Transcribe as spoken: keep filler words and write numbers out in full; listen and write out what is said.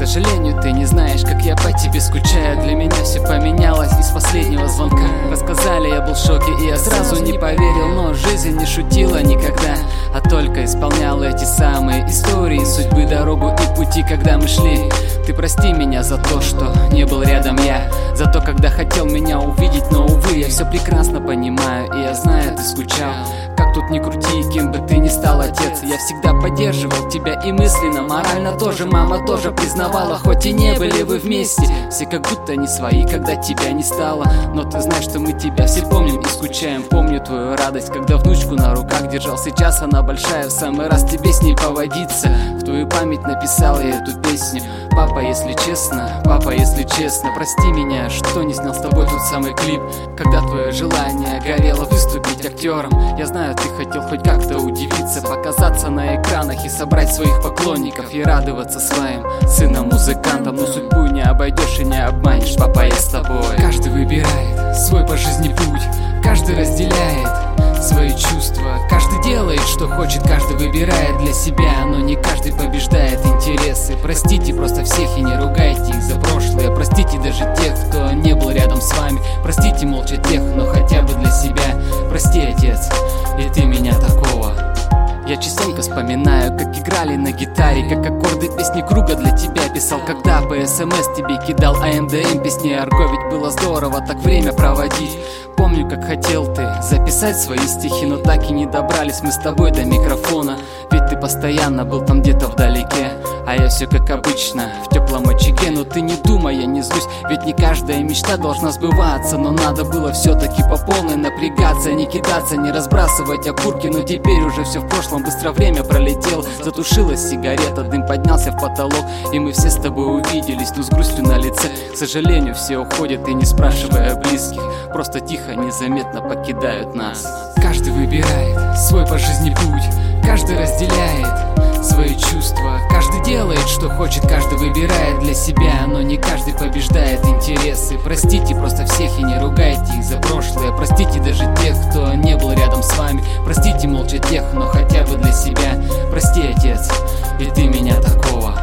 сожалению, ты не знаешь, как я по тебе скучаю. Для меня все поменялось из последнего звонка. Рассказали, я был в шоке, и я сразу не поверил. Но жизнь не шутила никогда, а только исполняла эти самые истории судьбы, дорогу и пути, когда мы шли. Ты прости меня за то, что не был рядом я, за то, когда хотел меня увидеть, но, увы, я все прекрасно понимаю, и я знаю, ты скучал. Как тут ни крути, кем бы ты ни стал, отец, я всегда поддерживал тебя и мысленно, морально тоже. Мама тоже признавала, хоть и не были вы вместе, все как будто не свои, когда тебя не стало. Но ты знаешь, что мы тебя все помним и скучаем. Помню твою радость, когда внучку на руках держал. Сейчас она большая, в самый раз тебе с ней поводиться. В твою память написал я эту песню. Папа, если честно, папа, если честно, прости меня, что не снял с тобой тот самый клип, когда твое желание горело выступить актером. Я знаю, ты хотел хоть как-то удивиться, показаться на экранах и собрать своих поклонников, и радоваться своим сыном-музыкантам. Но судьбу не обойдешь и не обманешь, папа, я с тобой. Каждый выбирает свой по жизни путь, каждый разделяет свои чувства, каждый делает, что хочет, каждый выбирает для себя, но не каждый побеждает интересы. Простите просто всех и не ругайте их за прошлое. Простите даже тех, кто не был рядом с вами. Простите молча тех, но хотя бы для себя. Прости, отец, и ты меня такого. Я частенько вспоминаю, как играли на гитаре, как аккорды песни круга для тебя писал, когда по смс тебе кидал АМДМ песни Арго. Ведь было здорово так время проводить. Помню, как хотел ты записать свои стихи, но так и не добрались мы с тобой до микрофона. Ведь ты постоянно был там где-то вдалеке, а я все как обычно в теплом очаге. Но ты не думай, я не злюсь, ведь не каждая мечта должна сбываться. Но надо было все-таки по полной напрягаться, не кидаться, не разбрасывать окурки. Но теперь уже все в прошлом, быстро время пролетело. Затушилась сигарета, дым поднялся в потолок, и мы все с тобой увиделись, но с грустью на лице. К сожалению, все уходят, и не спрашивая близких, просто тихо, незаметно покидают нас. Каждый выбирает свой по жизни путь, каждый разделяет свои чувства, каждый делает, что хочет, каждый выбирает для себя, но не каждый побеждает интересы. Простите просто всех и не ругайте их за прошлое. Простите даже тех, кто не был рядом с вами. Простите молча тех, но хотя бы для себя. Прости, отец, и ты меня такого.